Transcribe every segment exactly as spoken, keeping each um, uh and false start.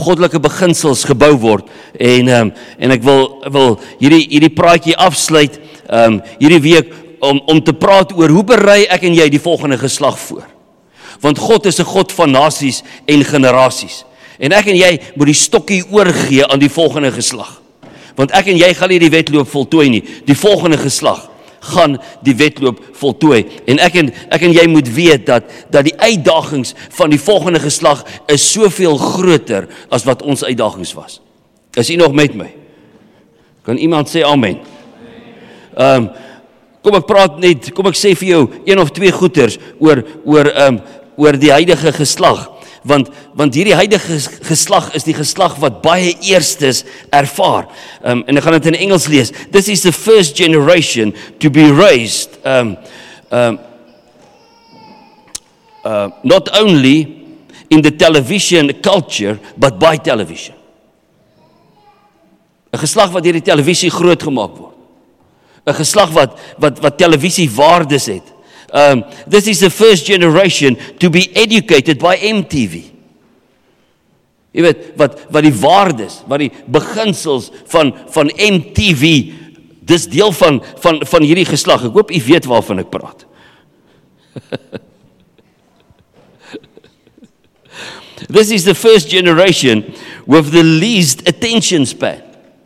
goddelike beginsels gebou word. En um, en ek wil wil hierdie hierdie praatjie afsluit um, hierdie week om om te praat oor hoe berei ek en jy die volgende geslag voor. Want God is 'n God van nasies en generasies. En ek en jy moet die stokkie oorgee aan die volgende geslag. Want ek en jy gaan nie die wedloop voltooi nie. Die volgende geslag gaan die wedloop voltooi. En ek en ek en jy moet weet dat dat die uitdagings van die volgende geslag is soveel groter as wat ons uitdagings was. Is u nog met my? Kan iemand sê amen? Ehm um, kom ek praat net, kom ek sê vir jou een of twee goeters oor oor ehm um, oor die huidige geslag. Want, want hierdie huidige geslag is die geslag wat baie eerstes ervaar. Um, en ek gaan dit in Engels lees. This is the first generation to be raised, um, um, uh, not only in the television culture, but by television. 'n Geslag wat deur die televisie groot gemaak word. 'n Geslag wat, wat, wat televisie waardes het. Um, this is the first generation to be educated by M T V. Jy weet, wat, wat die waardes, wat die beginsels van, van M T V, dis deel van, van, van hierdie geslag. Ek hoop u weet waarvan ek praat. This is the first generation with the least attention span.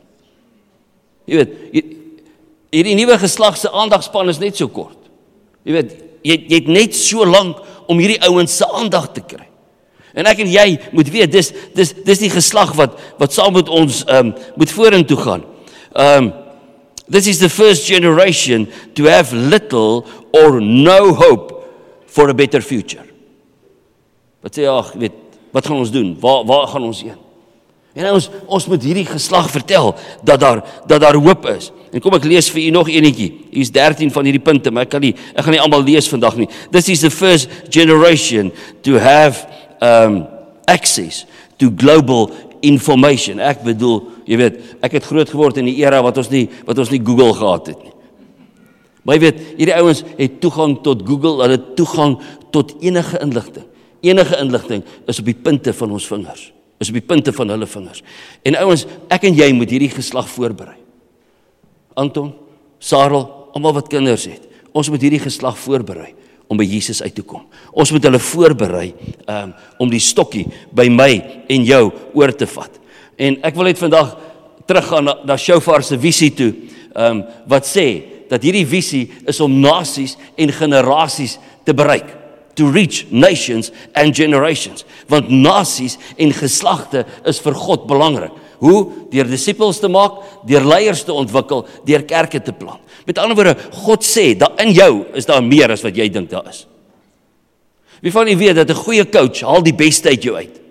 Jy weet, hierdie nuwe geslag se aandagspan is net so kort. Jy weet, jy, jy het net so lank om hierdie ouens se aandag te kry. En ek en jy moet weet, dis, dis, dis die geslag wat, wat saam met ons um, moet vorentoe gaan. Um, this is the first generation to have little or no hope for a better future. Wat sê, ag, weet, wat gaan ons doen? Waar, waar gaan ons heen? En ons, ons moet hierdie geslag vertel, dat daar, dat daar hoop is. En kom ek lees vir u nog enetjie. Hier is dertien van hierdie punte, maar ek kan nie, ek gaan nie allemaal lees vandag nie. This is the first generation to have um, access to global information. Ek bedoel, jy weet, ek het groot geword in die era wat ons nie, wat ons nie Google gehad het nie. Maar jy weet, hierdie ouens het toegang tot Google, hulle het toegang tot enige inligting. Enige inligting is op die punte van ons vingers. Is op die punte van hulle vingers. En ouens, ek en jy moet hierdie geslag voorberei. Anton, Sarel, almal wat kinders het. Ons moet hierdie geslag voorberei om by Jesus uit te kom. Ons moet hulle voorberei um, om die stokkie by my en jou oor te vat. En ek wil net vandag teruggaan na, na Shofar se visie toe, um, wat sê dat hierdie visie is om nasies en generasies te bereik. To reach nations and generations. Want nasies en geslagte is vir God belangrik. Hoe? Deur disippels te maak, deur leiers te ontwikkel, deur kerke te plant. Met ander woorde, God sê, dat in jou is daar meer as wat jy dink daar is. Wie van u weet dat 'n goeie coach haal die beste uit jou uit?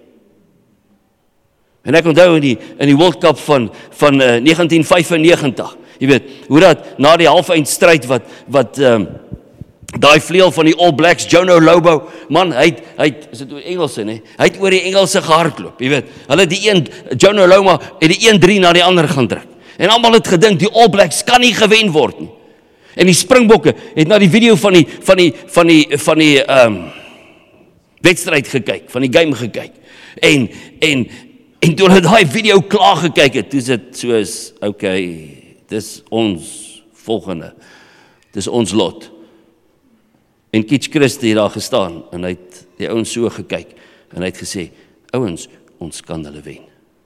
En ek onthou in die, in die World Cup van, van uh, negentien vyfennegentig, jy weet, hoe dat na die halfeindstryd wat, wat um, daai vleuel van die All Blacks, Jono Lobo, man, hy het, hy het, is dit oor Engelse, nee? Hy het oor die Engelse gehardloop, jy weet, hulle die een, Jono Lobo, het die een drie na die ander gaan druk, en almal het gedink, die All Blacks kan nie gewen word nie, en die Springbokke het na die video van die, van die, van die, van die, um, wedstrijd gekyk, van die game gekyk, en, en, en toe hulle daai video klaar gekyk het, toe is dit soos, ok, dis ons volgende, dis ons lot. En Kitch Christie het daar gestaan, en hy het die ouens so gekyk, en hy het gesê, ouens, ons kan hulle wen.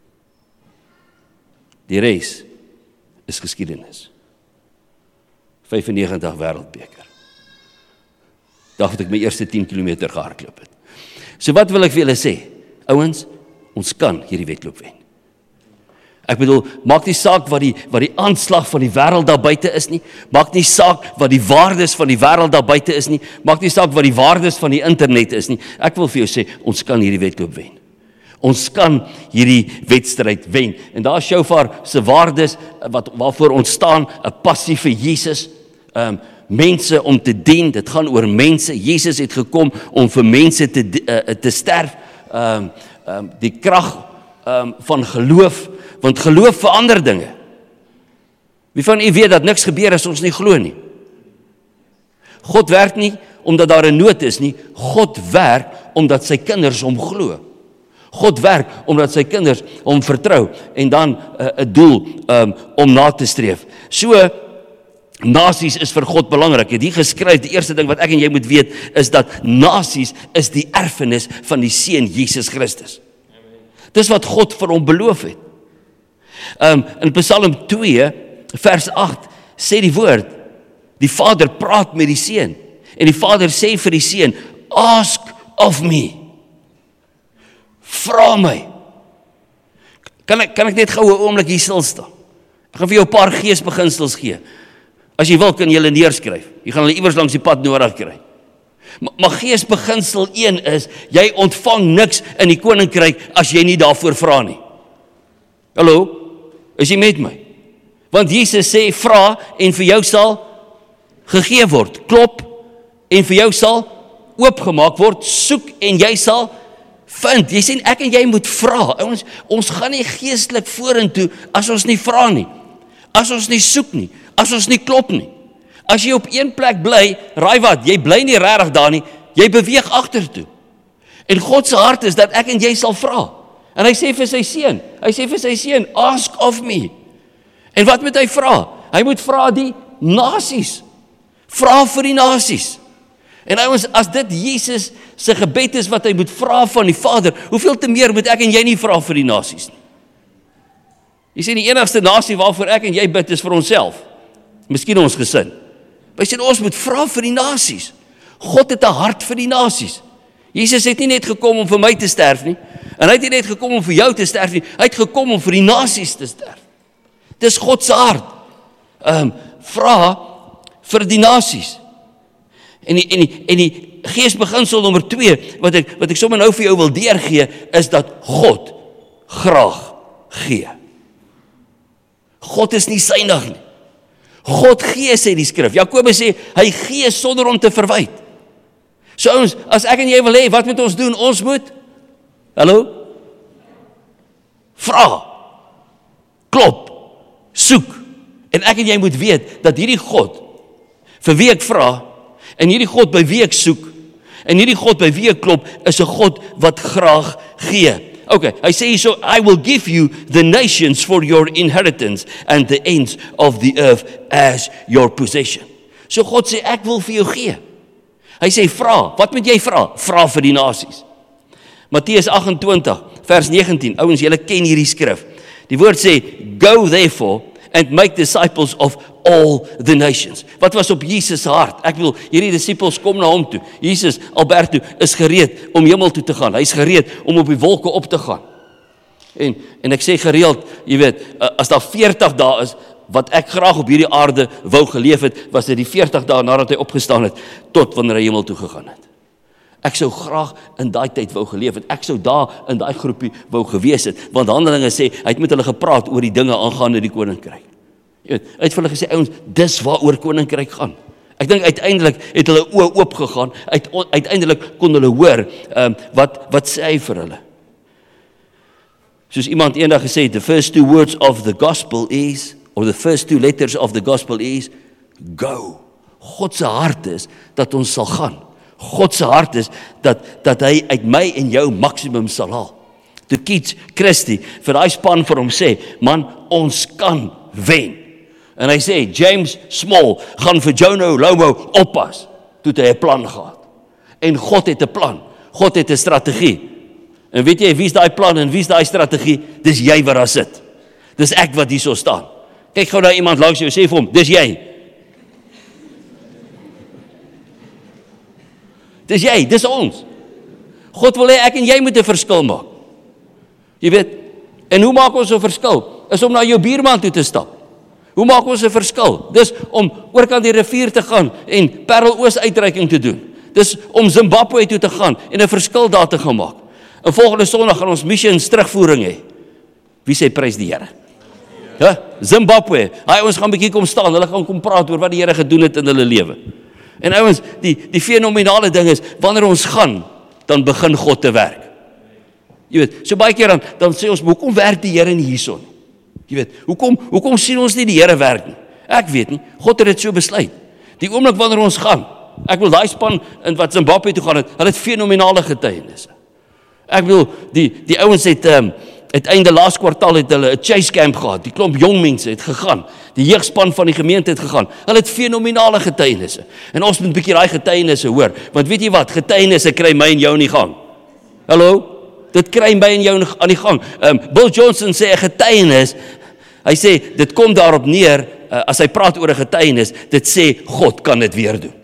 Die reis is geskiedenis. vyfennegentig wêreldbeker. Dag wat ek my eerste tien kilometer gehardloop het. So wat wil ek vir julle sê? Ouens, ons kan hierdie wedloop wen. Ek bedoel, maak nie saak wat die, wat die aanslag van die wêreld daar buite is nie, maak nie saak wat die waardes van die wêreld daar buite is nie, maak nie saak wat die waardes van die internet is nie. Ek wil vir jou sê, ons kan hierdie wedloop wen. Ons kan hierdie wedstryd wen. En daar is Shofar se waardes, wat, waarvoor ons staan, 'n passie vir Jesus, um, mense om te dien, dit gaan oor mense. Jesus het gekom om vir mense te, uh, te sterf, um, um, die krag um, van geloof, want geloof verander dinge. Wie van u weet dat niks gebeur as ons nie glo nie? God werk nie omdat daar 'n nood is nie, God werk omdat sy kinders hom glo. God werk omdat sy kinders hom vertrou en dan 'n uh, doel um, om na te streef. So, nasies is vir God belangrik. Het hier geskryf, die eerste ding wat ek en jy moet weet, is dat nasies is die erfenis van die Seun Jesus Christus. Dis wat God vir hom beloof het. Um, in Psalm twee, vers agt, sê die woord, die Vader praat met die Seun, en die Vader sê vir die Seun, ask of me. Vra my. Kan ek, kan ek net gou 'n oomblik hier stil staan? Ek gaan vir jou 'n paar geesbeginsels gee. As jy wil, kan jy hulle neerskryf. Jy gaan hulle iewers langs die pad nodig kry. Maar, maar geesbeginsel een is, jy ontvang niks in die koninkryk as jy nie daarvoor vra nie. Hallo? Is jy met my? Want Jesus sê, vra en vir jou sal gegee word. Klop en vir jou sal oopgemaak word. Soek en jy sal vind. Jy sê, ek en jy moet vra. Ons, ons gaan nie geestelik vorentoe as ons nie vra nie. As ons nie soek nie. As ons nie klop nie. As jy op een plek bly, raai wat, jy bly nie regtig daar nie, jy beweeg agtertoe. En God se hart is dat ek en jy sal vra. En hy sê vir sy seun, hy sê vir sy seun, ask of me. En wat moet hy vra? Hy moet vra die nasies. Vra vir die nasies. En ouens, as dit Jesus se gebed is wat hy moet vra van die Vader, hoeveel te meer moet ek en jy nie vra vir die nasies nie? Jy sê die enigste nasie waarvoor ek en jy bid is vir onsself. Miskien ons gesin. Hy sê ons moet vra vir die nasies. God het 'n hart vir die nasies. Jesus het nie net gekom om vir my te sterf nie, en hy het nie net gekom om vir jou te sterf nie, hy het gekom om vir die nasies te sterf. Dis God se hart. Um, vra vir die nasies. En die, en die, en die geesbeginsel nommer twee, wat ek, wat ek sommer nou vir jou wil deurgee, is dat God graag gee. God is nie synig nie. God gee, sê die skrif. Jakobus sê, hy gee sonder om te verwyd. So ons, as ek en jy wil hê, wat moet ons doen? Ons moet, hallo? Vra, klop, soek. En ek en jy moet weet, dat hierdie God, vir wie ek vra, en hierdie God by wie ek soek, en hierdie God by wie ek klop, is 'n God wat graag gee. Okay, hy sê so, I will give you the nations for your inheritance and the ends of the earth as your possession. So God sê, ek wil vir jou gee. Hy sê, vra, wat moet jy vra? Vra vir die nasies. Matteus agt en twintig, vers negentien, ouens, julle ken hierdie skrif. Die woord sê, go therefore and make disciples of all the nations. Wat was op Jesus se hart? Ek wil, hierdie disippels kom na hom toe. Jesus, Alberto, is gereed om hemel toe te gaan. Hy is gereed om op die wolke op te gaan. En, en ek sê gereeld, jy weet, as daar veertig dae is, wat ek graag op hierdie aarde wou geleef het, was dit die veertig dae nadat hy opgestaan het, tot wanneer hy hemel toe gegaan het. Ek sou graag in daai tyd wou geleef het. Ek sou daar in daai groepie wou gewees het, want Handelinge sê, hy het met hulle gepraat oor die dinge aangaande die koninkryk. Hy het vir hulle gesê, ouens, dis waaroor koninkryk gaan. Ek dink uiteindelik het hulle oë oop gegaan, uit, uiteindelik kon hulle hoor, um, wat, wat sê hy vir hulle. Soos iemand eendag gesê het, the first two words of the gospel is, or the first two letters of the gospel is, go. God se hart is, dat ons sal gaan. God se hart is, dat, dat hy uit my en jou maksimum sal haal. Toe Keith Christie vir daai span vir hom sê, man, ons kan wen. En hy sê, James Small gaan vir Jono Lomo oppas, toe hy 'n plan gehad. En God het 'n plan, God het 'n strategie. En weet jy, wie is daai plan en wie is daai strategie? Dis jy wat daar sit. Dis ek wat hier so staan. Kyk gou na iemand langs jou, sê vir hom, dis jy. Dis jy, dis ons. God wil hê ek en jy moet 'n verskil maak. Jy weet, en hoe maak ons 'n verskil? Is om na jou buurman toe te stap. Hoe maak ons 'n verskil? Dis om oorkant die rivier te gaan en Parel-Oos uitreiking te doen. Dis om Zimbabwe toe te gaan en 'n verskil daar te gaan maak. En volgende Sondag gaan ons missions terugvoering hê. Wie sê prys die Here? Ja, Zimbabwe. Hy ons gaan 'n bietjie kom staan. Hulle gaan kom praat oor wat die Here gedoen het in hulle lewe. En ouens, die die fenominale ding is, wanneer ons gaan, dan begin God te werk. Jy weet, so baie keer dan dan sê ons, hoekom werk die Here nie hierson? Jy weet, hoekom hoekom sien ons nie die Here werk nie? Ek weet nie. God het dit so besluit. Die oomblik wanneer ons gaan, ek wil daai span in wat Zimbabwe toe gaan het, hulle het fenominale getuienisse. Ek bedoel, die, die ouens het, um, het einde laas kwartaal het hulle 'n chase camp gehad, die klomp jong mense het gegaan, die jeugspan van die gemeente het gegaan, hulle het fenominale getuienisse, en ons moet 'n bietjie daai getuienisse hoor, want weet jy wat, getuienisse kry my en jou in die gang. Hallo? Dit kry my en jou aan die gang. Um, Bill Johnson sê 'n getuienis, hy sê, dit kom daarop neer, uh, as hy praat oor 'n getuienis, dit sê, God kan dit weer doen.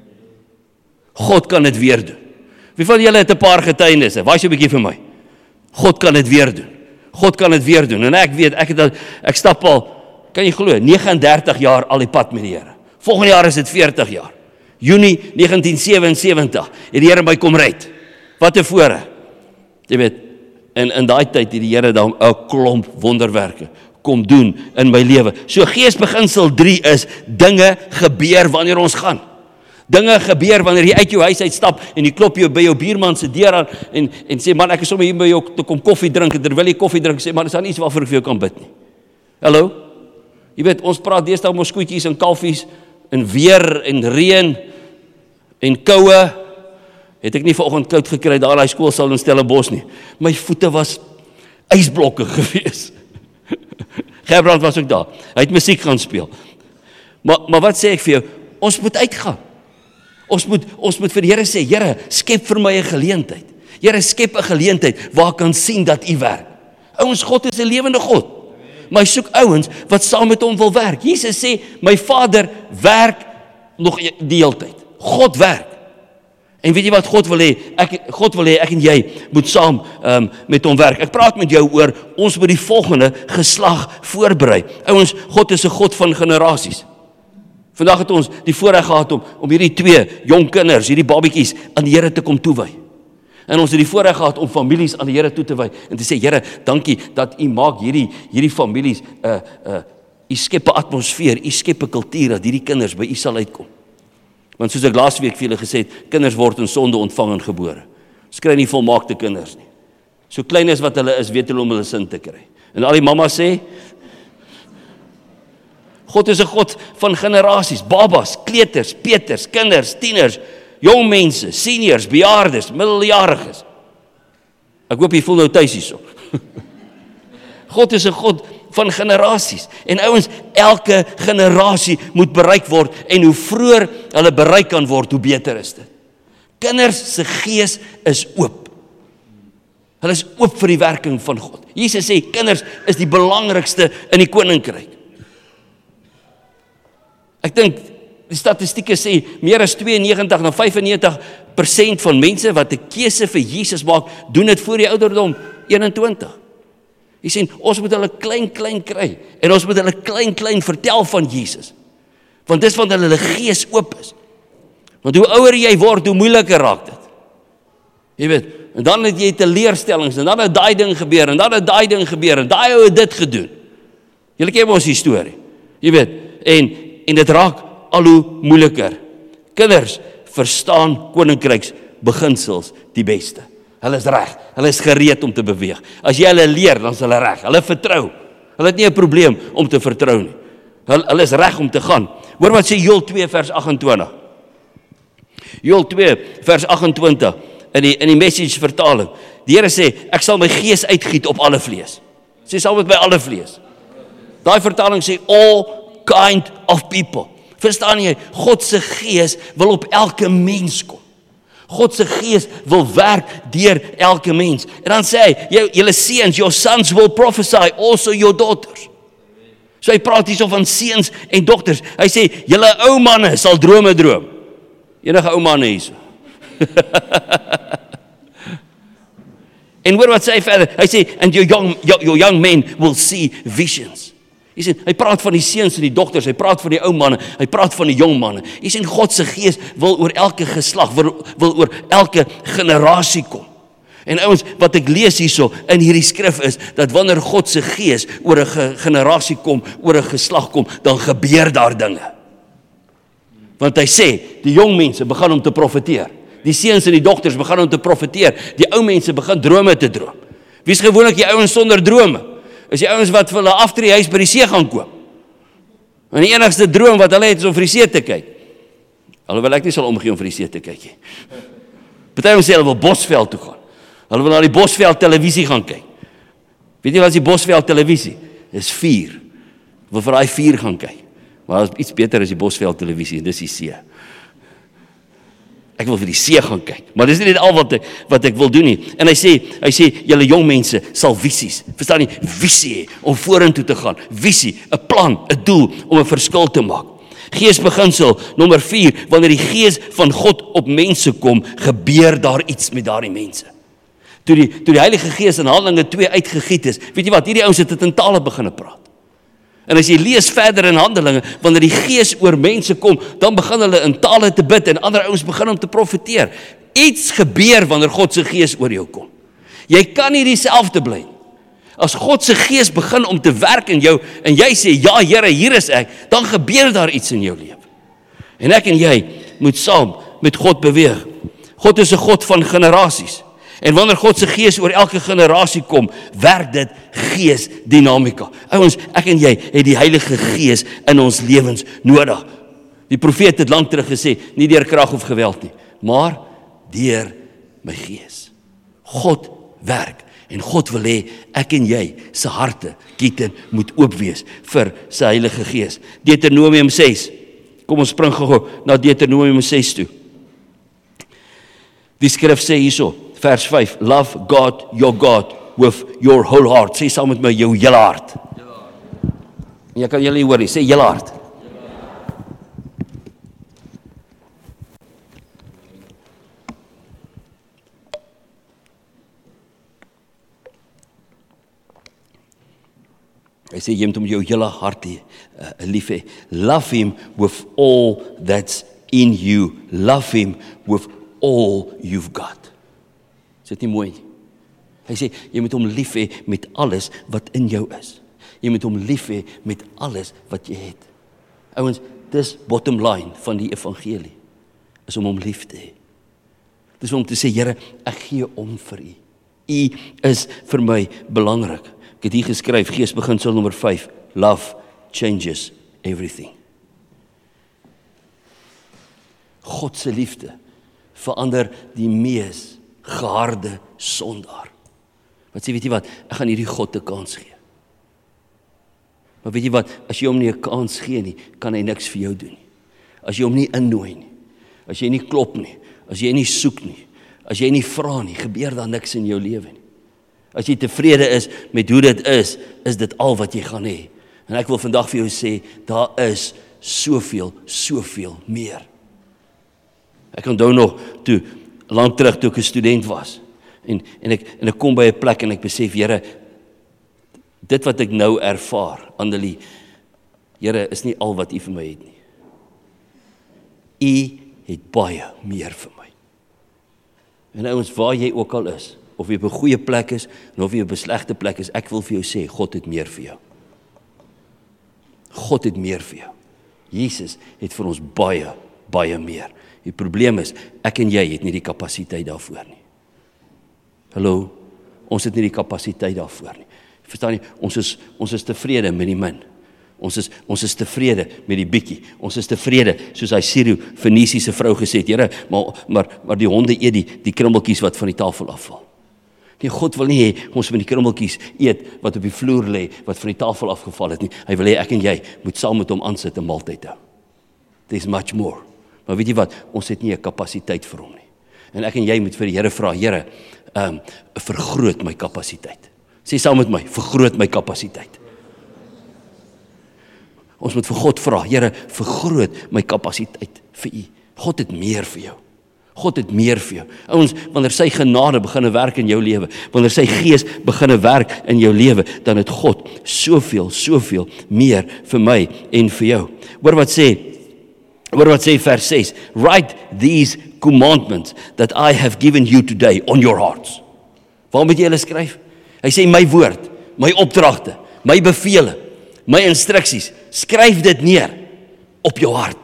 God kan dit weer doen. Wie van julle het 'n paar getuienisse? Waai so 'n bietjie vir my. God kan dit weer doen. God kan dit weer doen. En ek weet, ek het al, ek stap al, kan jy glo, negentig en dertig jaar al die pad met die Here. Volgende jaar is dit veertig jaar. Junie negentien sewensewentig het die Here my kom red. Wat 'n voorreg. Jy weet, en in daai tyd het die Here dan 'n klomp wonderwerke kom doen in my lewe. So geesbeginsel drie is, dinge gebeur wanneer ons gaan. Dinge gebeur wanneer jy uit jou huis uitstap en jy klop jou by jou buurman se deur aan en, en sê, man, ek is sommer hier by jou te kom koffie drink, en terwyl jy koffie drink, sê, man, is daar nie iets waarvoor ek vir jou kan bid nie. Hallo? Jy weet, ons praat deesdae om ons skootjies en kalfies, en weer, en reën, en koue, het ek nie vanoggend koud gekry, daar in die skoolsaal in Stellenbosch nie. My voete was ysblokke gewees. Gerbrand was ook daar, hy het musiek gaan speel. Maar, maar wat sê ek vir jou? Ons moet uitgaan. Ons moet, ons moet vir die Here sê, Here, skep vir my 'n geleentheid. Here, skep 'n geleentheid waar ek kan sien dat U werk. Ouens, God is 'n lewende God. Maar hy soek ouens wat saam met hom wil werk. Jesus sê, my Vader werk nog die hele tyd. God werk. En weet jy wat God wil hê? Ek, God wil hê, ek en jy moet saam um, met hom werk. Ek praat met jou oor, ons moet die volgende geslag voorberei. Ouens, God is 'n God van generasies. Vandag het ons die voorreg gehad om, om hierdie twee jong kinders, hierdie babietjies aan die Here te kom toewy. En ons het die voorreg gehad om families aan die Here toe te wy en te sê, Here, dankie dat U maak hierdie hierdie families, uh, uh, U skep 'n atmosfeer, U skep 'n kultuur dat hierdie kinders by U sal uitkom. Want soos ek laas week vir julle gesê het, kinders word in sonde ontvang en gebore. Ons kry nie volmaakte kinders nie. So klein as wat hulle is, weet hulle om hulle sin te kry. En al die mammas sê, God is 'n God van generasies, babas, kleuters, peters, kinders, tieners, jong mense, seniors, bejaardes, middeljariges. Ek hoop jy voel nou tuis hierso. God is 'n God van generasies. En ouens, elke generasie moet bereik word en hoe vroeër hulle bereik kan word, hoe beter is dit. Kinders se gees is oop. Hulle is oop vir die werking van God. Jesus sê, kinders is die belangrikste in die koninkryk. Ek dink, die statistieke sê, meer as twee en negentig na vyf en negentig persent van mense wat 'n keuse vir Jesus maak, doen dit voor die ouderdom eenentwintig. Jy sien, ons moet hulle klein, klein kry, en ons moet hulle klein, klein vertel van Jesus. Want dis want hulle gees oop is. Want hoe ouer jy word, hoe moeiliker raak dit. Jy weet, en dan het jy teleurstellings, en dan het daai ding gebeur, en dan het daai ding gebeur, en daai ou het dit gedoen. Julle ken ons storie. Jy weet, en en dit raak al hoe moeiliker. Kinders verstaan koninkryks beginsels die beste. Hulle is reg, hulle is gereed om te beweeg. As jy hulle leer, dan is hulle reg. Hulle vertrou. Hulle het nie 'n probleem om te vertrou nie. Hulle, hulle is reg om te gaan. Hoor wat sê Joël twee vers agt-en-twintig. Joël twee vers agt-en-twintig in die in die Message vertaling. Die Here sê, ek sal my gees uitgiet op alle vlees. Sê saam met my alle vlees. Daai vertaling sê all kind of people. Verstaan jy? God se gees wil op elke mens kom. God se gees wil werk deur elke mens. En dan sê hy, jy, julle seuns, your sons will prophesy, also your daughters. So hy praat hierso van seuns en dogters. Hy sê, julle ou manne sal drome droom. Enige ou manne hierso. En hoor wat sê hy verder? Hy sê, and your young, your, your young men will see visions. Jy sien, hy praat van die seuns en die dogters, hy praat van die ou manne, hy praat van die jong manne. Jy sien, God se gees wil oor elke geslag, wil, wil oor elke generasie kom. En ouens, wat ek lees hierso in hierdie skrif is, dat wanneer God se gees oor 'n generasie kom, oor 'n geslag kom, dan gebeur daar dinge. Want hy sê, die jong mense begin om te profeteer. Die seuns en die dogters begin om te profeteer. Die ou mense begin drome te droom. Wie is gewoonlik die ouens sonder drome? Is die ouens wat vir hulle aftreehuis by die see gaan koop. En die enigste droom wat hulle het is om vir die see te kyk. Alhoewel ek nie sal omgee om vir die see te kyk nie. Party ouens sê hulle wil Bosveld toe gaan. Hulle wil na die Bosveld televisie gaan kyk. Weet jy wat is die Bosveld televisie? Dis vier. Wil vir daai vier gaan kyk. Maar is iets beter as die Bosveld televisie, dis die see. Ek wil vir die see gaan kyk. Maar dis nie net al wat ek, wat ek wil doen nie. En hy sê, hy sê, julle jong mense sal visies, verstaan nie, visie hê, om vorentoe te gaan. Visie, 'n plan, 'n doel, om 'n verskil te maak. Geesbeginsel, nommer vier, wanneer die gees van God op mense kom, gebeur daar iets met daardie mense. Toe die, toe die Heilige Gees in Handelinge twee uitgegiet is, weet jy wat, hierdie ouens het dit in tale begin praat. En as jy lees verder in Handelinge, wanneer die Gees oor mense kom, dan begin hulle in tale te bid en ander ouens begin om te profeteer. Iets gebeur wanneer God se Gees oor jou kom. Jy kan nie dieselfde bly. As God se Gees begin om te werk in jou en jy sê ja Here, hier is ek, dan gebeur daar iets in jou lewe. En ek en jy moet saam met God beweeg. God is 'n God van generasies. En wanneer God se Gees oor elke generasie kom, werk dit geesdinamika. Ouens, ek en jy het die Heilige Gees in ons lewens nodig. Die profeet het lank terug gesê, nie deur krag of geweld nie, maar deur my Gees. God werk en God wil hê ek en jy se harte, kieten, moet oop wees vir sy Heilige Gees. Deuteronomium ses. Kom ons spring gou na Deuteronomium ses toe. Die skrif sê hierso, vers vyf, love God, your God, with your whole heart. Sê saam met my, jou hele hart. En jy kan julle nie hoor nie, sê hele hart. Hy sê, jy moet om jou hele hart uh, lief hê. Love him with all that's in you. Love him with all you've got. Is dit nie mooi nie? Hy sê, jy moet hom lief hê met alles wat in jou is. Jy moet hom lief hê met alles wat jy het. Ouens, dis bottom line van die evangelie, is om hom lief te hê. Dis om te sê, Here, ek gee om vir u. U is vir my belangrik. Ek het hier geskryf, geesbeginsel nommer vyf, love changes everything. God se liefde verander die mees geharde sondaar. Wat sê, weet jy wat, ek gaan hierdie God 'n kans gee. Maar weet jy wat, as jy hom nie 'n kans gee nie, kan hy niks vir jou doen nie. As jy hom nie innooi nie, as jy nie klop nie, as jy nie soek nie, as jy nie vra nie, gebeur daar niks in jou lewe nie. As jy tevrede is met hoe dit is, is dit al wat jy gaan hê. En ek wil vandag vir jou sê, daar is soveel, soveel meer. Ek onthou nog, toe, lang terug toe ek 'n student was, en, en, ek, en ek kom by 'n plek en ek besef, Here, dit wat ek nou ervaar, Annelie, Here, is nie al wat u vir my het nie. U het baie meer vir my. En ouens, waar jy ook al is, of jy op 'n goeie plek is, en of jy op 'n slegte plek is, ek wil vir jou sê, God het meer vir jou. God het meer vir jou. Jesus het vir ons baie, baie meer. Die probleem is, ek en jy het nie die kapasiteit daarvoor nie. Hallo, ons het nie die kapasiteit daarvoor nie. Verstaan jy, ons is, ons is tevrede met die min. Ons is, ons is tevrede met die bietjie. Ons is tevrede, soos hy Syro-Fenisiese vrou gesê het, Here, maar, maar, maar die honde eet die, die krummeltjies wat van die tafel afval. Nee, God wil nie hê, ons moet die krummeltjies eet, wat op die vloer lê, wat van die tafel afgeval het nie. Hy wil hê, ek en jy, moet saam met hom aansit en maaltyd hou. There's much more. Maar weet jy wat, ons het nie 'n kapasiteit vir hom nie. En ek en jy moet vir die Here vra, Here, um, vergroot my kapasiteit. Sê saam met my, vergroot my kapasiteit. Ons moet vir God vra, Here, vergroot my kapasiteit vir u. God het meer vir jou. God het meer vir jou. Ouens, wanneer sy genade begin werk in jou lewe, wanneer sy gees begin werk in jou lewe, dan het God soveel, soveel meer vir my en vir jou. Hoor wat sê, hoor wat sê vers ses, write these commandments that I have given you today on your hearts. Waarom moet jy hulle skryf? Hy sê, my woord, my opdragte, my bevele, my instruksies, skryf dit neer op jou hart.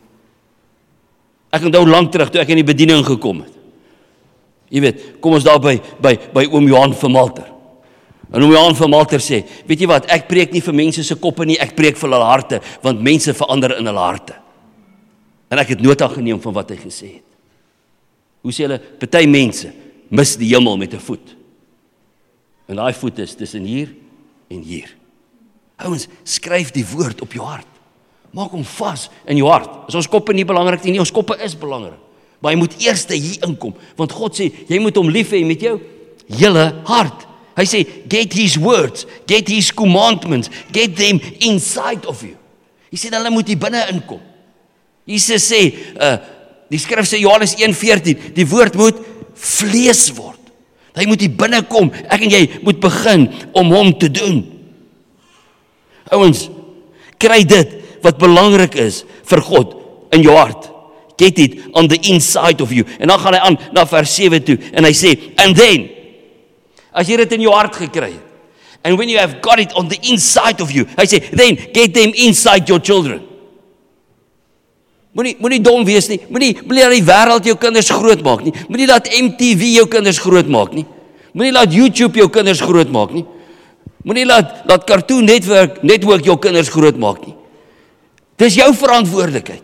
Ek onthou lang terug, toe ek in die bediening gekom het. Jy weet, kom ons daar by, by, by oom Johan van Malter. En oom Johan van Malter sê, weet jy wat, ek preek nie vir mense se koppe nie, ek preek vir hulle harte, want mense verander in hulle harte. En ek het nota geneem van wat hy gesê het. Hoe sê hulle, party mense mis die hemel met 'n voet. En daai voet is tussen hier en hier. Ouens, skryf die woord op jou hart. Maak hom vas in jou hart. Is ons koppe nie belangrik nie? Nie, ons koppe is belangrik. Maar jy moet eers hier inkom, want God sê, jy moet hom lief hê met jou hele hart. Hy sê, get his words, get his commandments, get them inside of you. Hy sê, hulle moet hier binne inkom. Jesus sê, uh, die skrif sê, Johannes een veertien, die woord moet vlees word. Hy moet hier binne kom, ek en jy moet begin om hom te doen. Ouens, kry dit wat belangrik is vir God in jou hart. Get it on the inside of you. En dan gaan hy aan na vers sewe toe, en hy sê, and then, as jy dit in jou hart gekry het, and when you have got it on the inside of you, hy sê, then, get them inside your children. Moenie, moenie dom wees nie, moenie, moenie laat die wêreld jou kinders groot maak nie, moenie laat M T V jou kinders groot maak nie, moenie laat YouTube jou kinders groot maak nie, moenie laat, laat Cartoon Network, Network jou kinders groot maak nie. Dis jou verantwoordelikheid.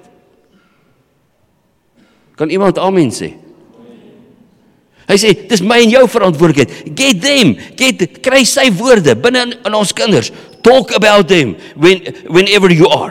Kan iemand amen sê? Hy sê, dis my en jou verantwoordelikheid. Get them, get, kry sy woorde binne in, in ons kinders. Talk about them when, whenever you are.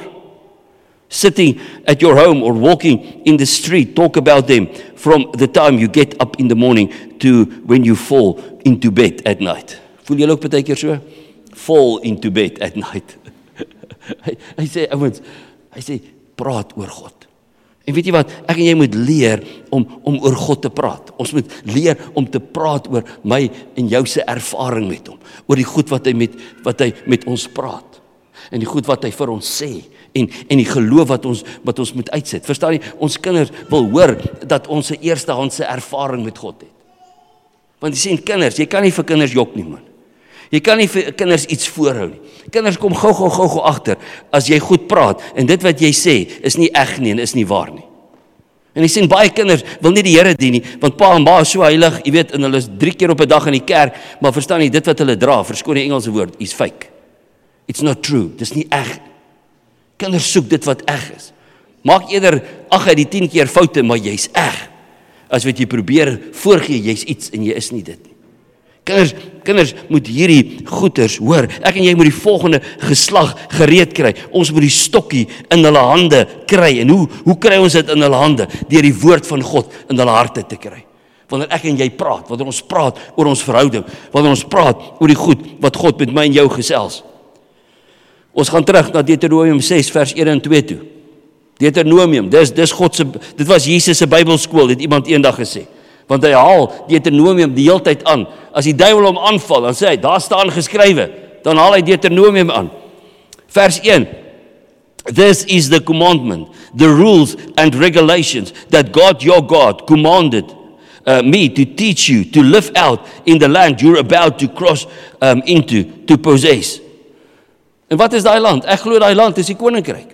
Sitting at your home or walking in the street, talk about them from the time you get up in the morning to when you fall into bed at night. Voel jy ook baie keer so? Fall into bed at night. hy, hy sê, ouens, hy sê, praat oor God. En weet jy wat, ek en jy moet leer om, om oor God te praat. Ons moet leer om te praat oor my en jou se ervaring met hom. Oor die goed wat hy met, wat hy met ons praat. En die goed wat hy vir ons sê. En, en die geloof wat ons, wat ons moet uitset. Verstaan jy, ons kinders wil hoor dat ons 'n eerstehandse ervaring met God het. Want jy sien kinders, jy kan nie vir kinders jok nie, man. Jy kan nie vir kinders iets voorhou nie. Kinders kom gou gou gou gou agter as jy goed praat en dit wat jy sê is nie eg nie en is nie waar nie. En jy sien baie kinders wil nie die Here dien nie, want pa en ma is so heilig, jy weet, en hulle is drie keer op 'n dag in die kerk, maar verstaan jy, dit wat hulle dra, verskoon die Engelse woord, is fake. It's not true. Dis nie eg. Kinders soek dit wat eg is. Maak eerder ag uit die tien keer foute, maar jy's eg. As wat jy probeer voorgee, jy's iets en jy is nie dit nie. Kinders, kinders moet hierdie goeters hoor. Ek en jy moet die volgende geslag gereed kry. Ons moet die stokkie in hulle hande kry. En hoe, hoe kry ons dit in hulle hande? Deur die woord van God in hulle harte te kry. Wanneer ek en jy praat, wanneer ons praat oor ons verhouding, wanneer ons praat oor die goed wat God met my en jou gesels. Ons gaan terug na Deuteronomium ses vers een en twee toe. Deuteronomium, dis, dis God se, dit was Jesus se Bybelskool, het iemand eendag gesê. Want hy haal Deuteronomium die hele tyd aan. As die duiwel hom aanval, dan sê hy, daar staan geskrywe, dan haal hy Deuteronomium aan. Vers een, this is the commandment, the rules and regulations that God your God commanded uh, me to teach you to live out in the land you're about to cross um, into, to possess. En wat is daai land? Ek glo daai land is die koninkryk.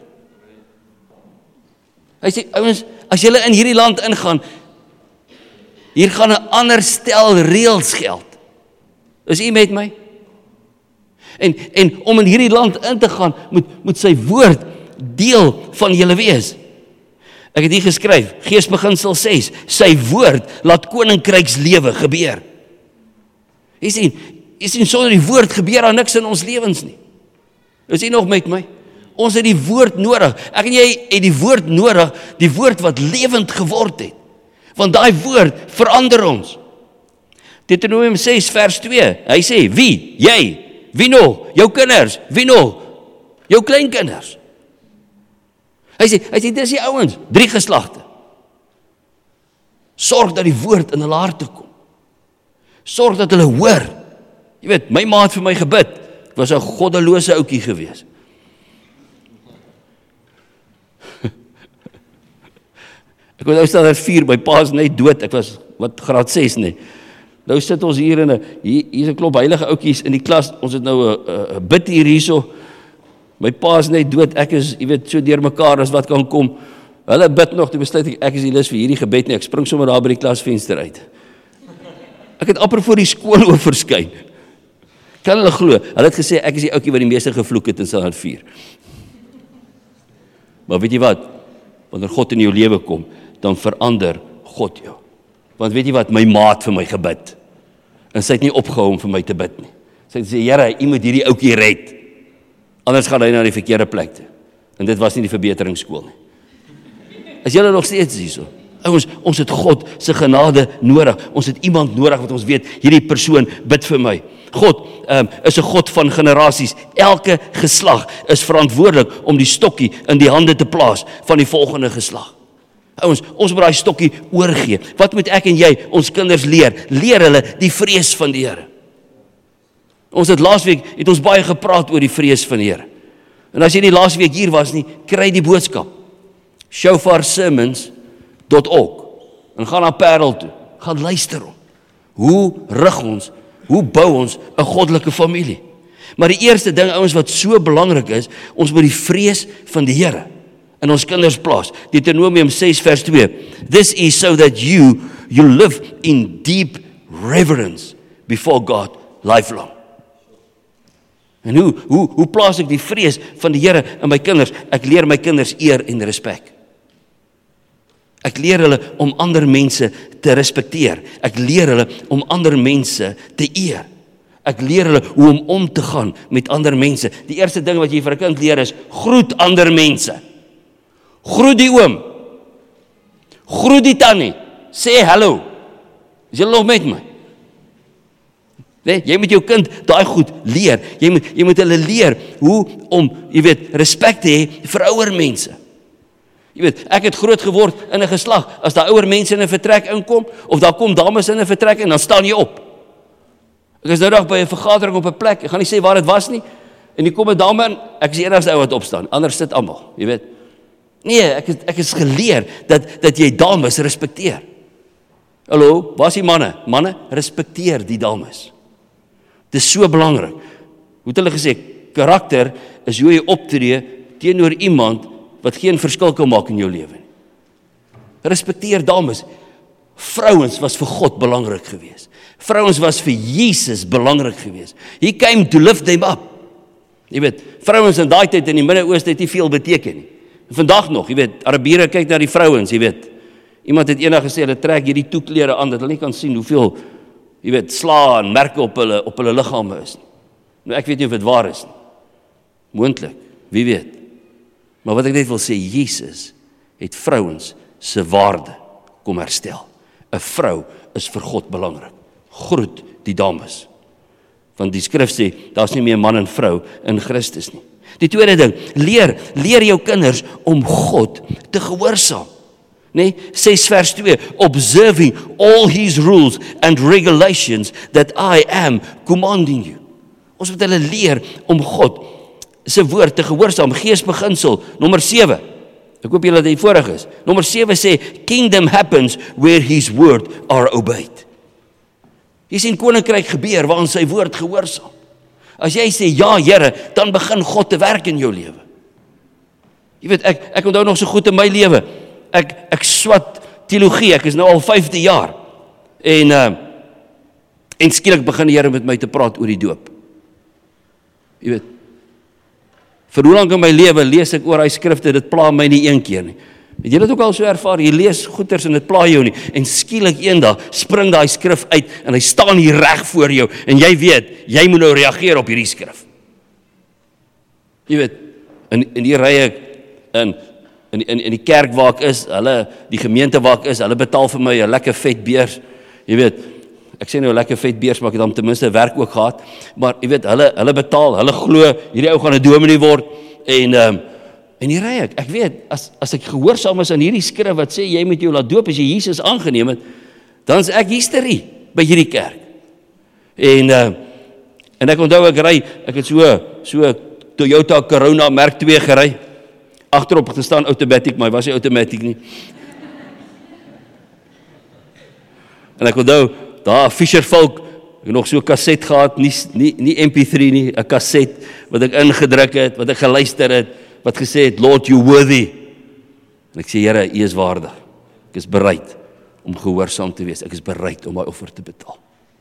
Hy sê, ouens, as julle in hierdie land ingaan, hier gaan 'n ander stel reëls geld. Is u met my? En, en om in hierdie land in te gaan, moet, moet sy woord deel van julle wees. Ek het hier geskryf, Geesbeginsel ses, sy woord laat koninkrykslewe gebeur. Jy sien, jy sien, sonder die woord gebeur daar niks in ons lewens nie. Is jy nog met my? Ons het die woord nodig. Ek en jy het die woord nodig, die woord wat lewend geword het. Want daai woord verander ons. Deuteronomium ses vers twee, hy sê, wie? Jy? Wie nog? Jou kinders? Wie nog? Jou kleinkinders? Hy sê, hy sê, dis die ouens, drie geslagte. Sorg dat die woord in hulle harte kom. Sorg dat hulle hoor. Jy weet, my ma het vir my gebid. Ek was 'n goddelose ouetjie gewees. Ek was nou staan daar vier, my pa is net dood, ek was, wat, graad ses nie. Nou sit ons hier in 'n, hier, hier is 'n klop heilige ouetjies in die klas, ons het nou 'n bid hier hierso, my pa is net dood, ek is, jy weet, so deur mekaar as wat kan kom, hulle bid nog, toe besluit ek, ek is nie lus vir hierdie gebed nie, ek spring sommer daar by die klasvenster uit. Ek het amper voor die skool oor verskyn. Kan hulle glo? Hulle het gesê, ek is die ouetjie wat die meeste gevloek het in Standaard vier. Maar weet jy wat? Wanneer God in jou lewe kom, dan verander God jou. Want weet jy wat, my maat vir my gebid. En sy het nie opgehou om vir my te bid nie. Sy het sê, Here, U moet hierdie ouetjie red. Anders gaan hy na die verkeerde plek toe. En dit was nie die verbeteringsskool nie. Is julle nog steeds hierso? Ouens, ons het God se genade nodig. Ons het iemand nodig wat ons weet, hierdie persoon bid vir my. God um, is 'n God van generasies. Elke geslag is verantwoordelik om die stokkie in die hande te plaas van die volgende geslag. Ouens, ons moet daai stokkie oorgee. Wat moet ek en jy ons kinders leer? Leer hulle die vrees van die Here. Ons het laasweek het ons baie gepraat oor die vrees van die Here. En as jy nie laasweek hier was nie, kry die boodskap. shofar sermons dot org en gaan na Parel toe. Gaan luister hom. Hoe rig ons, hoe bou ons 'n goddelike familie? Maar die eerste ding, ouens, wat so belangrik is, ons moet die vrees van die Here in ons kinders plaas. Deuteronomium six vers two. This is so that you, you live in deep reverence before God lifelong. En hoe, hoe, hoe plaas ek die vrees van die Here in my kinders? Ek leer my kinders eer en respek. Ek leer hulle om ander mense te respekteer. Ek leer hulle om ander mense te eer. Ek leer hulle hoe om om te gaan met ander mense. Die eerste ding wat jy vir 'n kind leer is, groet ander mense. Groet die oom. Groet die tannie. Sê hallo. Is julle nog met my? Nee, jy moet jou kind daai goed leer. Jy moet, jy moet hulle leer hoe om, jy weet, respek te hê vir ouer mense. Jy weet, ek het groot geword in 'n geslag, as daar ouer mense in 'n vertrek inkom, of daar kom dames in 'n vertrek en dan staan jy op. Ek is nou dag by 'n vergadering op 'n plek, ek gaan nie sê waar dit was nie, en die kom 'n dame in, ek is die enigste ou wat opstaan, anders sit almal, jy weet. Nee, ek is, ek is geleer dat, dat jy dames respekteer. Hallo, waar is die manne? Manne, respekteer die dames. Dit is so belangrik. Hoe het hulle gesê, karakter is hoe jy optree teenoor iemand wat geen verskil kan maak in jou lewe nie. Respekteer dames. Vrouens was vir God belangrik geweest. Vrouens was vir Jesus belangrik geweest. He came to lift them up. Jy weet, vrouens in daai tyd in die Midde-Ooste het nie veel beteken nie. Vandag nog, jy weet, Arabiere kyk na die vrouens, jy weet. Iemand het eendag gesê, hulle trek hierdie toeklere aan, dat hulle nie kan sien hoeveel, jy weet, sla en merke op hulle, op hulle liggame is. Nou, ek weet nie of dit waar is nie. Moontlik, wie weet. Maar wat ek net wil sê, Jesus het vrouens se waarde kom herstel. 'n Vrou is vir God belangrik. Groet die dames. Want die skrif sê, daar's nie meer man en vrou in Christus nie. Die tweede ding, leer, leer jou kinders om God te gehoorsaam. Nee, six vers two, observing all his rules and regulations that I am commanding you. Ons moet hulle leer om God se woord te gehoorsaam. Geesbeginsel, nommer seven. Ek hoop julle dat hy voorig is. Nommer seven sê, kingdom happens where his word are obeyed. Jy sien koninkryk gebeur waar ons sy woord gehoorsaam. As jy sê, ja Here, dan begin God te werk in jou lewe. Jy weet, ek, ek onthou nog so goed in my lewe, ek, ek swat teologie, ek is nou al vyfde jaar, en, uh, en skielik begin die Here met my te praat oor die doop. Jy weet, vir hoe lang in my lewe lees ek oor hy skrifte, dit pla my nie een keer nie. Het jy dit ook al so ervaar, jy lees goeters en dit pla jou nie, en skielik eendag spring daai skrif uit, en hy staan hier reg voor jou, en jy weet, jy moet nou reageer op hierdie skrif. Jy weet, en, en hier ry ek, in, in, in, in die kerk waar ek is, hulle, die gemeente waar ek is, hulle betaal vir my 'n lekker vet beurs, jy weet, ek sê nou 'n lekker vet beurs, maar ek het dan ten minste werk ook gehad, maar jy weet, hulle, hulle betaal, hulle glo, hierdie ou gaan 'n dominee word, en, um, en hier ry ek, ek weet, as, as ek gehoorsaam is aan hierdie skrif, wat sê, jy moet jou laat doop, as jy Jesus aangeneem het, dan is ek hysterie, by hierdie kerk, en, uh, en ek onthou, ek ry, ek het so, so Toyota Corona merk two gery, agterop het gestaan automatic, maar hy was nie automatic nie, en ek onthou, daar, Fisher Folk, ek het nog so 'n kaset gehad, nie, nie, nie M P three nie, 'n kaset, wat ek ingedruk het, wat ek geluister het, wat gesê het, Lord, you worthy. En ek sê, Here, U is waardig. Ek is bereid om gehoorsaam te wees. Ek is bereid om my offer te betaal.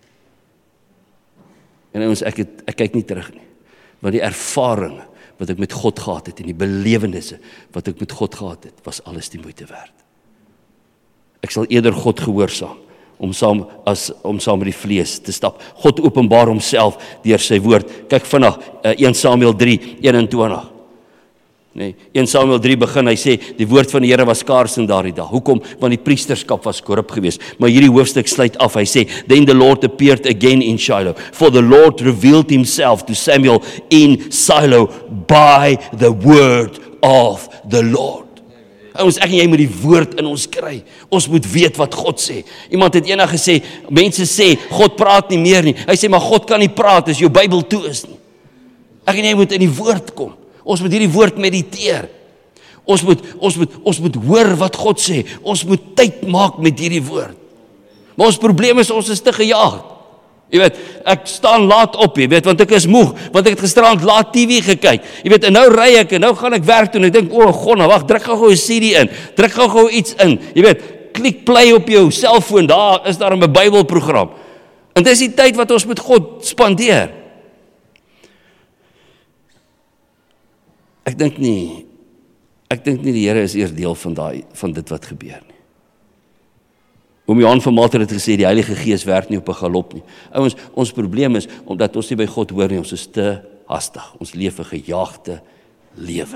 En ons, ek, het, ek kyk nie terug nie. Want die ervaring wat ek met God gehad het, en die belewennisse wat ek met God gehad het, was alles die moeite werd. Ek sal eerder God gehoorsaam, om saam, as, om saam met die vlees te stap. God openbaar homself deur sy woord. Kyk vinnig, uh, Eerste Samuel drie, eenentwintig. Nee, Eerste Samuel drie begin, hy sê, die woord van die Here was skaars in daardie dag. Hoekom? Want die priesterskap was korrup geweest. Maar hierdie hoofstuk sluit af, hy sê, then the Lord appeared again in Shiloh, for the Lord revealed himself to Samuel in Shiloh by the word of the Lord. Ons, ek en jy moet die woord in ons kry. Ons moet weet wat God sê. Iemand het eendag gesê, mense sê, God praat nie meer nie. Hy sê, maar God kan nie praat as jou Bybel toe is nie. Ek en jy moet in die woord kom. Ons moet hierdie woord mediteer. Ons moet, ons moet, ons moet hoor wat God sê. Ons moet tyd maak met hierdie woord. Maar ons probleem is, ons is te gejaagd. Jy weet, ek staan laat op, jy weet, want ek is moeg, want ek het gisterand laat T V gekyk. Jy weet, en nou ry ek, en nou gaan ek werk toe, en ek dink, o, gonna, wag, druk gou gou 'n C D in, druk gou gou iets in. Jy weet, klik play op jou selfoon, daar is daar 'n Bybelprogram. En dis die tyd wat ons met God spandeer. Ek dink nie, ek dink nie die Here is eers deel van daai van dit wat gebeur nie. Oom Johan van Malter het gesê die Heilige Gees werk nie op 'n galop nie. Ouens, ons probleem is omdat ons nie by God hoor nie, ons is te hastig. Ons leef 'n gejaagde lewe.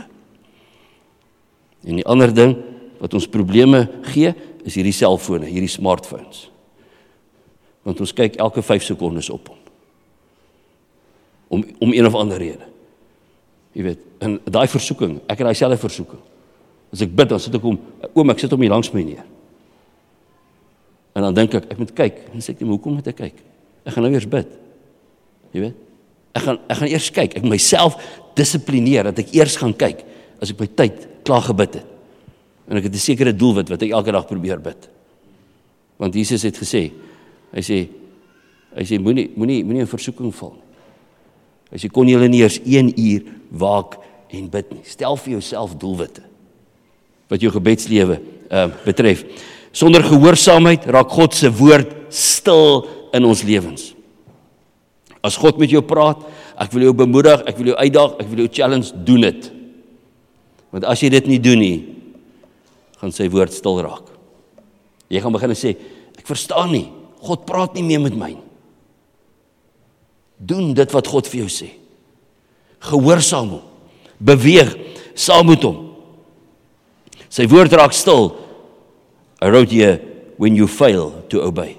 En die ander ding wat ons probleme gee, is hierdie selfone, hierdie smartphones. Want ons kyk elke vyf sekondes op hom. Om om een of ander rede. Jy weet, en daai versoeking, ek het daai selfe versoeking. As ek bid, dan sit ek hom, oom, ek sit hom hier langs my neer. En dan dink ek, ek moet kyk. En sê ek, hoekom moet ek kyk? Ek gaan nou eers bid. Jy weet? Ek gaan, ek gaan eers kyk. Ek moet myself dissiplineer, dat ek eers gaan kyk, as ek my tyd klaar gebid het. En ek het 'n sekere doelwit, wat ek elke dag probeer bid. Want Jesus het gesê, hy sê, hy sê, moenie, moenie, moenie in versoeking val nie. Hy sê, kon julle nie eers een uur waak en bid nie. Stel vir jouself doelwitte, wat jou gebedslewe uh, betref. Sonder gehoorsaamheid raak God se woord stil in ons lewens. As God met jou praat, ek wil jou bemoedig, ek wil jou uitdaag, ek wil jou challenge, doen dit. Want as jy dit nie doen nie, gaan sy woord stil raak. Jy gaan begin en sê, ek verstaan nie, God praat nie meer met my nie. Doen dit wat God vir jou sê. Gehoorsaam hom. Beweeg saam met hom. Sy woord raak stil. I wrote here, when you fail to obey.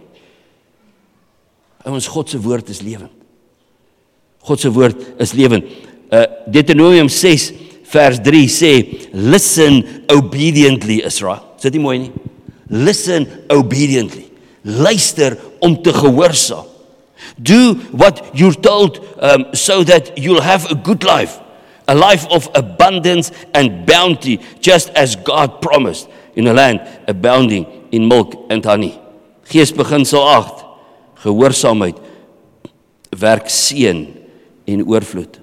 Ons God se woord is lewend. God se woord is lewend. Uh, Deuteronomium ses vers drie sê, listen obediently, Israel. Is dit nie mooi nie? Listen obediently. Luister om te gehoorsaam. Do what you're told um, so that you'll have a good life. A life of abundance and bounty, just as God promised, in a land abounding in milk and honey. Geesbeginsel agt, gehoorsaamheid werk seën en oorvloed.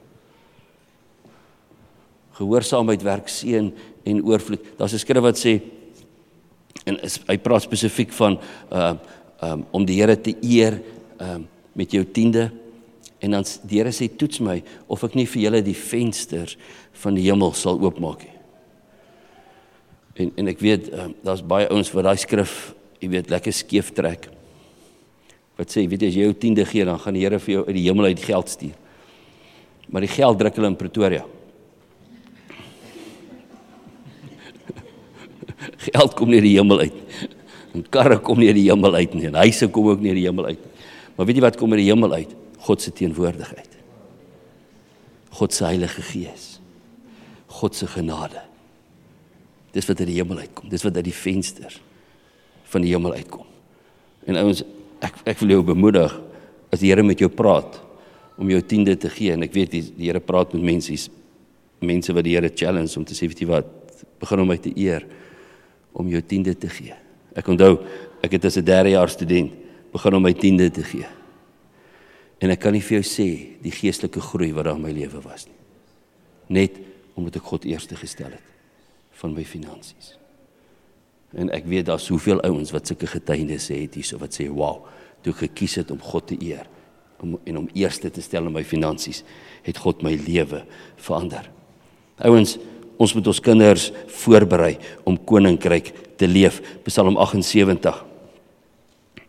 Gehoorsaamheid werk seën en oorvloed. Daar's 'n skrif wat sê, en is, hy praat spesifiek van uh, um, om die Here te eer um, met jou tiende, en dan die Here sê, toets my of ek nie vir julle die vensters van die hemel sal oopmaak nie. En, en ek weet, um, daar's baie ouens wat daai skrif, jy weet, lekker skeef trek. Wat sê, weet jy, as jy jou tiende gee, dan gaan die Here vir jou uit die hemel uit geld stuur. Maar die geld druk hulle in Pretoria. Geld kom nie die hemel uit. En karre kom nie die hemel uit nie. En huise kom ook nie die hemel uit. Maar weet jy wat kom die hemel uit? God se teenwoordigheid. God se Heilige Gees. God se genade. Dis wat uit die hemel uitkom. Dis wat uit die vensters van die hemel uitkom. En ouens, ek, ek wil jou bemoedig, as die Here met jou praat, om jou tiende te gee, en ek weet, die, die Here praat met mense, mense wat die Here challenge, om te sê, weet jy wat, begin om my te eer, om jou tiende te gee. Ek onthou, ek het as 'n derde jaar student, begin om my tiende te gee. En ek kan nie vir jou sê, die geestelike groei wat daar in my lewe was nie. Net omdat ek God eerste gestel het, van my finansies. En ek weet, daar is soveel ouens wat sulke getuienisse het hier, so wat sê, wow, toe ek gekies het om God te eer, om, en om eerste te stel in my finansies, het God my lewe verander. Ouens, ons moet ons kinders voorberei om koninkryk te leef. Psalm agt en sewentig.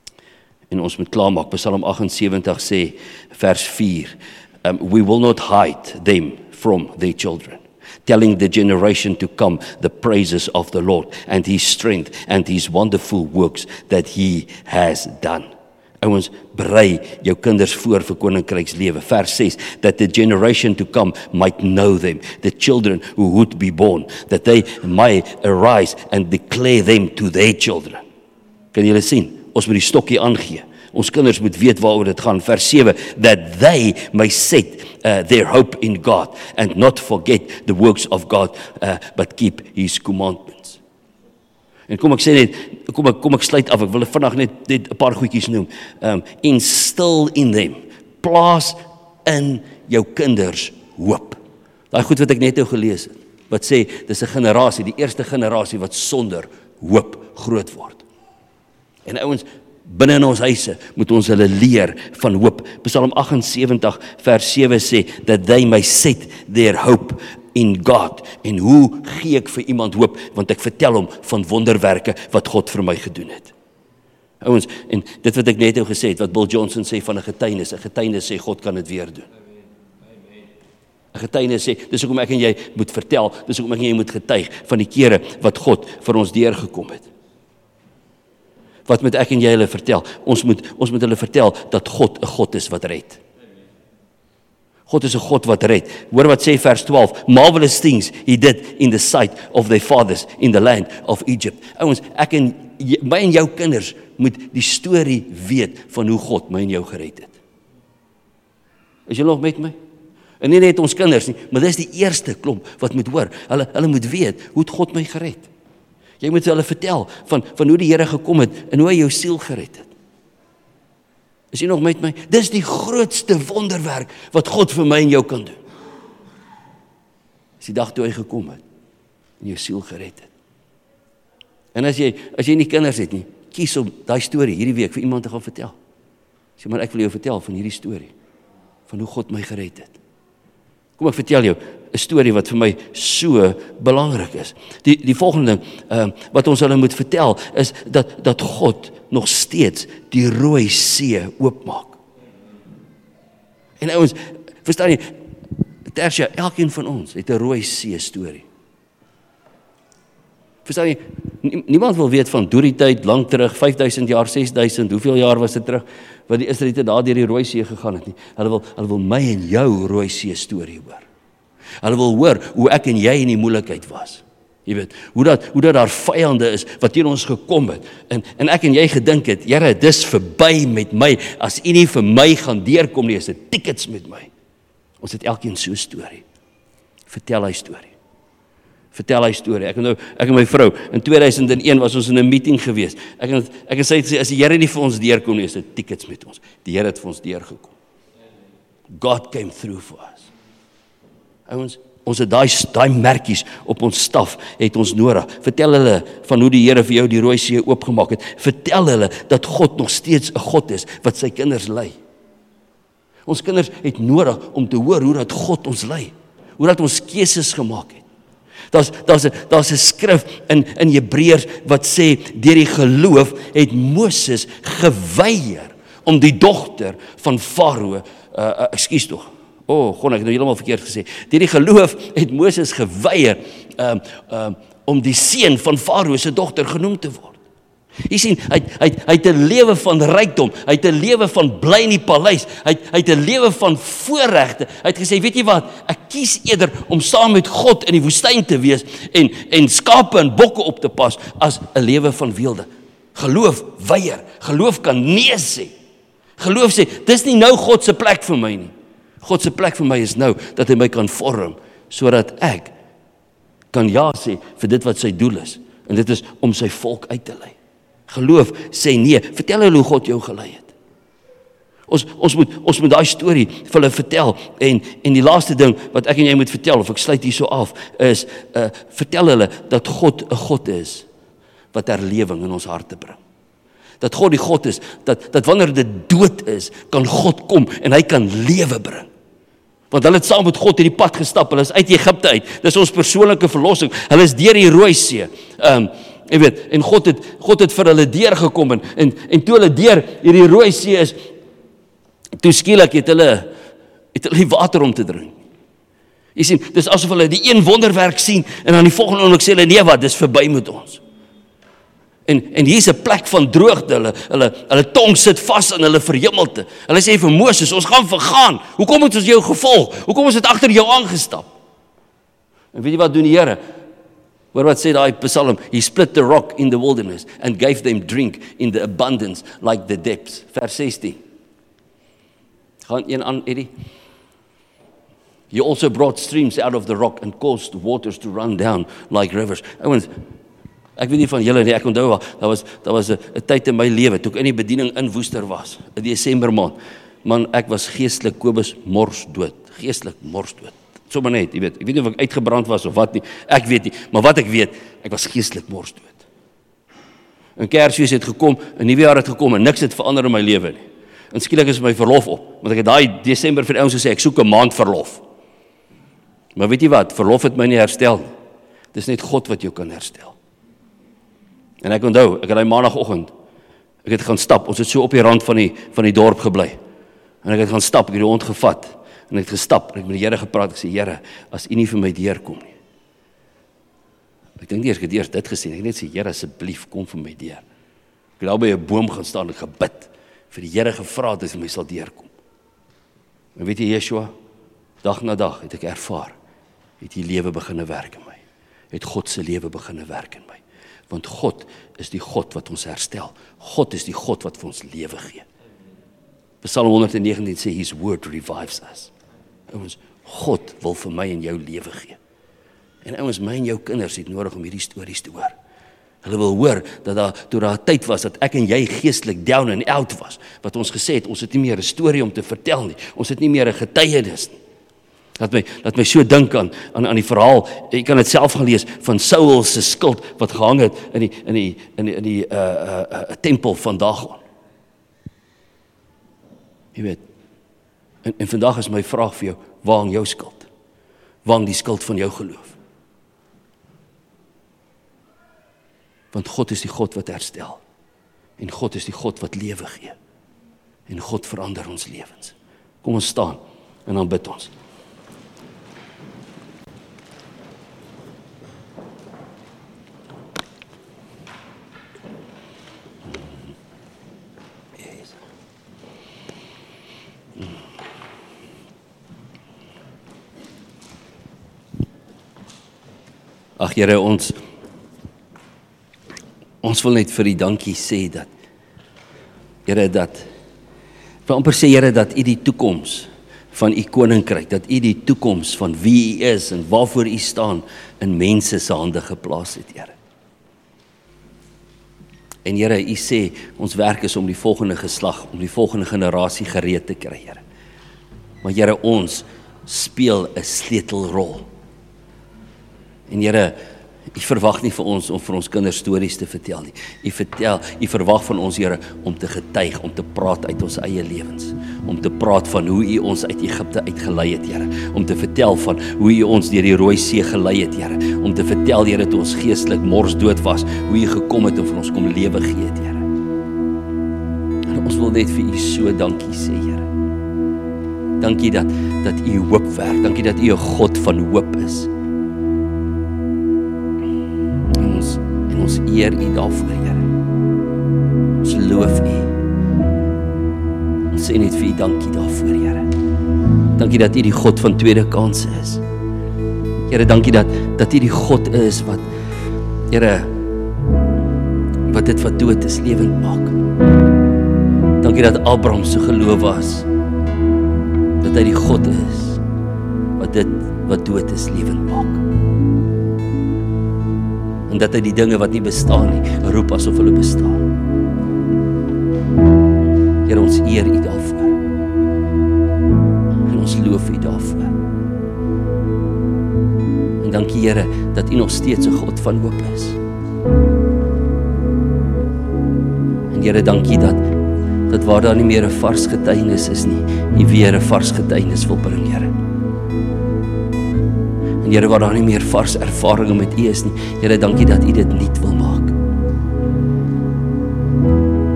En ons moet klaarmaak. Psalm agt-en-sewentig sê, vers vier, um, we will not hide them from their children, telling the generation to come the praises of the Lord and His strength and His wonderful works that He has done. Ouens, berei jou kinders voor vir koninkrykslewe. Vers ses, that the generation to come might know them, the children who would be born, that they might arise and declare them to their children. Kan julle sien? Ons moet die stokkie aangee. Ons kinders moet weet waaroor dit gaan. Vers sewe, that they may set uh, their hope in God and not forget the works of God, uh, but keep His commandments. En kom ek sê net, kom ek, kom ek sluit af, ek wil vandag net, net 'n paar goedjies noem. Um, instill in them, plaas in jou kinders hoop. Daai goed wat ek net nou gelees het, wat sê, dis 'n generasie, die eerste generasie wat sonder hoop groot word. En ouens, binne in ons huise moet ons hulle leer van hoop. Psalm agt-en-sewentig vers sewe sê, that they may set their hope in God. En hoe gee ek vir iemand hoop? Want ek vertel hom van wonderwerke wat God vir my gedoen het. Ouens, en dit wat ek net nou gesê het, wat Bill Johnson sê van 'n getuienis, 'n getuienis sê God kan dit weer doen. 'n Getuienis sê, dis hoekom ek en jy moet vertel, dis hoekom ek en jy moet getuig van die kere wat God vir ons deurgekom het. Wat moet ek en jy hulle vertel? Ons moet, ons moet hulle vertel dat God 'n God is wat red. God is 'n God wat red. Hoor wat sê vers twaalf, marvelous things He did in the sight of their fathers in the land of Egypt. Ouens, ek en jy, my en jou kinders moet die storie weet van hoe God my en jou gered het. Is jy nog met my? En nie net ons kinders nie, maar dis die eerste klomp wat moet hoor. Hulle, hulle moet weet, hoe het God my gered? Jy moet hulle vertel van, van hoe die Here gekom het en hoe hy jou siel gered het. Is jy nog met my? Dis die grootste wonderwerk wat God vir my en jou kan doen. Dis die dag toe hy gekom het en jou siel gered het. En as jy, as jy nie kinders het nie, kies om daai storie hierdie week vir iemand te gaan vertel. Sê maar, ek wil jou vertel van hierdie storie, van hoe God my gered het. Kom ek vertel jou 'n storie wat vir my so belangrik is. Die, die volgende ding, uh, wat ons hulle moet vertel, is dat, dat God nog steeds die Rooi See oopmaak. En ouens, verstaan jy, Tersia, elkeen van ons het 'n Rooi See storie. Verstaan jy, niemand wil weet van deur die tyd, lang terug, vyf duisend jaar, ses duisend, hoeveel jaar was dit terug, wat die Israeliete daar deur die Rooi See gegaan het nie. Hulle wil, hulle wil my en jou Rooi See storie hoor. Hulle wil hoor hoe ek en jy in die moeilikheid was. Jy weet, hoe dat, hoe dat daar vyande is wat teen ons gekom het. En, en ek en jy gedink het, Here, dis verby met my. As U nie vir my gaan deurkom nie, is dit tickets met my. Ons het elkeen so 'n storie. Vertel hy storie. Vertel hy storie. Ek, nou, ek en my vrou, in twee duisend een was ons in 'n meeting gewees. Ek en, ek en sy het gesê, as die Here nie vir ons deurkom nie, is dit tickets met ons. Die Here het vir ons deurgekom. God came through for us. Ouens, ons het daai daai merkies op ons staf het ons nodig. Vertel hulle van hoe die Here vir jou die Rooi See oopgemaak het. Vertel hulle dat God nog steeds 'n God is wat sy kinders lei. Ons kinders het nodig om te hoor hoe dat God ons lei. Hoe dat ons keuses gemaak het. Daar's daar's 'n daar's 'n skrif in in Hebreërs wat sê deur die geloof het Moses geweier om die dogter van Farao, uh, uh, ekskuus tog. O, oh, God, ek het nou heeltemal verkeerd gesê. Deur die geloof het Moses geweier um, um, om die seun van Farao se dogter genoem te word. Jy sien, hy hy hy het 'n lewe van rykdom, hy het 'n lewe van bly in die paleis, hy hy het 'n lewe van voorregte. Hy het gesê, weet jy wat, ek kies eerder om saam met God in die woestyn te wees en en skape en bokke op te pas as 'n lewe van weelde. Geloof weier, geloof kan nee sê. Geloof sê, dis nie nou God se plek vir my nie. God se plek vir my is nou dat hy my kan vorm sodat ek kan ja sê vir dit wat sy doel is, en dit is om sy volk uit te lei. Geloof sê nee. Vertel hulle hoe God jou gelei het. Ons ons moet ons moet daai storie vir hulle vertel, en en die laaste ding wat ek en jy moet vertel, of ek sluit hierso af, is uh, vertel hulle dat God 'n God is wat herlewing in ons harte bring. Dat God die God is dat dat wanneer dit dood is, kan God kom en hy kan lewe bring. Want hulle het saam met God hierdie pad gestap, hulle is uit Egipte uit. Dis ons persoonlike verlossing. Hulle is deur die Rooi See. Um, jy weet, en God het, God het vir hulle deurgekom, en, en, en toe hulle deur hierdie Rooi See is, toe skielik het hulle, het hulle die water om te drink. Jy sien, dis asof hulle die een wonderwerk sien, en dan die volgende oomblik sê hulle, nee wat, dis verby met ons. En, en hier is 'n plek van droogte, hulle, hulle, hulle tong sit vas in hulle verhemelte. Hulle sê vir Moses, ons gaan vergaan, hoekom het ons jou gevolg? Hoekom ons het agter jou aangestap? En weet jy wat doen die Here? Hoor wat sê daai Psalm, he split the rock in the wilderness and gave them drink in the abundance like the depths. Vers sestien. Gaan een aan, Eddie. He also brought streams out of the rock and caused waters to run down like rivers. Ouens, ek weet nie van julle nie, ek onthou wel, daar was, daar was 'n tyd in my lewe, toe ek in die bediening in Woester was, in Desember maand, man, ek was geestelik Kobus mors dood, geestelik mors dood. Sommer net, jy weet, ek weet nie of ek uitgebrand was of wat nie, ek weet nie, maar wat ek weet, ek was geestelik mors dood. En Kersfees het gekom, 'n nuwe jaar het gekom, en niks het verander in my lewe nie. En skielik is my verlof op, want ek het daai Desember vir ouens gesê, ek soek 'n maand verlof. Maar weet jy wat, verlof het my nie herstel nie. Dis net God wat jou kan herstel. En ek onthou, ek het daai maandagoggend, ek het gaan stap, ons het so op die rand van die, van die dorp gebly. En ek het gaan stap, ek het die hond gevat, en ek het gestap, en ek het met die Here gepraat, ek sê, Here, as U nie vir my deurkom nie. Ek dink nie eers, ek het eers dit gesê, ek het net sê, Here, asseblief, kom vir my deur. Ek het al by 'n boom gaan staan, en gebid, vir die Here gevra, dat hy my sal deurkom. En weet jy, Yeshua, dag na dag het ek ervaar, het die lewe beginne werk in my, het God se lewe beginne werk in my, want God is die God wat ons herstel, God is die God wat vir ons lewe gee. Psalm honderd negentien sê, His word revives us. Ouens, God wil vir my en jou lewe gee. En ouens, my en jou kinders het nodig om hierdie stories te hoor. Hulle wil hoor, dat daar, toe daar 'n tyd was, dat ek en jy geestelik down and out was, wat ons gesê het, ons het nie meer 'n storie om te vertel nie, ons het nie meer 'n getuienis nie. Laat my, laat my so dink aan, aan, aan die verhaal, jy kan dit self gaan lees, van Saul se skild, wat gehang het in die, in die, in die, in die uh, uh, uh, tempel van Dagon. Jy weet, en, en vandag is my vraag vir jou, waar hang jou skild? Waar hang die skild van jou geloof? Want God is die God wat herstel, en God is die God wat lewe gee, en God verander ons lewens. Kom ons staan, en dan bid ons. Ag Here, ons ons wil net vir U dankie sê dat Here dat ek wil amper sê Here dat U die toekoms van U koninkryk, dat U die toekoms van wie U is en waarvoor U staan in mense se hande geplaas het, Here. En Here, U sê ons werk is om die volgende geslag, om die volgende generasie gereed te kry, Here. Maar Here, ons speel 'n sleutelrol. En Here, U verwag nie vir ons om vir ons kinders stories te vertel nie. U vertel, U verwag van ons, Here, om te getuig, om te praat uit ons eie lewens, om te praat van hoe U ons uit Egipte uitgelei het, Here, om te vertel van hoe U ons deur die Rooi See gelei het, Here, om te vertel, Here, toe ons geestelik mors dood was, hoe U gekom het en vir ons kom lewe gee het, Here. En ons wil net vir U so dankie sê, Here. Dankie dat dat U hoop werk, dankie dat U 'n God van hoop is. Ons eer U daarvoor, Here. Ons loof U. Ons sê net vir U dankie daarvoor, Here. Dankie dat U die God van tweede kanse is. Here, dankie dat dat U die God is wat, Here, wat dit wat dood is lewend maak. Dankie dat Abraham se geloof was, dat hy die God is wat dit wat dood is lewend maak. En dat hy die dinge wat nie bestaan nie, roep asof hulle bestaan. Here, ons eer U daarvoor. En ons loof U daarvoor. En dankie, Here, dat U nog steeds 'n God van hoop is. En Here, dankie dat, dat waar daar nie meer 'n vars getuienis is nie, U weer 'n vars getuienis wil bring, Here. En Here, waar daar nie meer vars ervarings met U is nie, Here, dankie dat U dit nuut wil maak.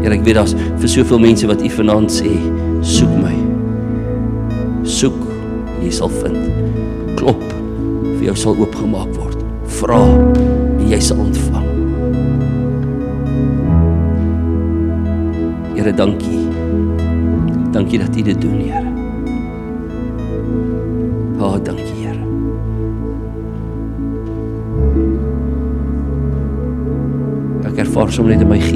Here, ek weet daar's vir soveel mense wat U vanaand sê, soek my. Soek, jy sal vind. Klop, vir jou sal oopgemaak word. Vra, en jy sal ontvang. Here, dankie. Dankie dat U dit doen, Here. Ah, oh, dankie, Here. Ek ervaar sommer net in my gees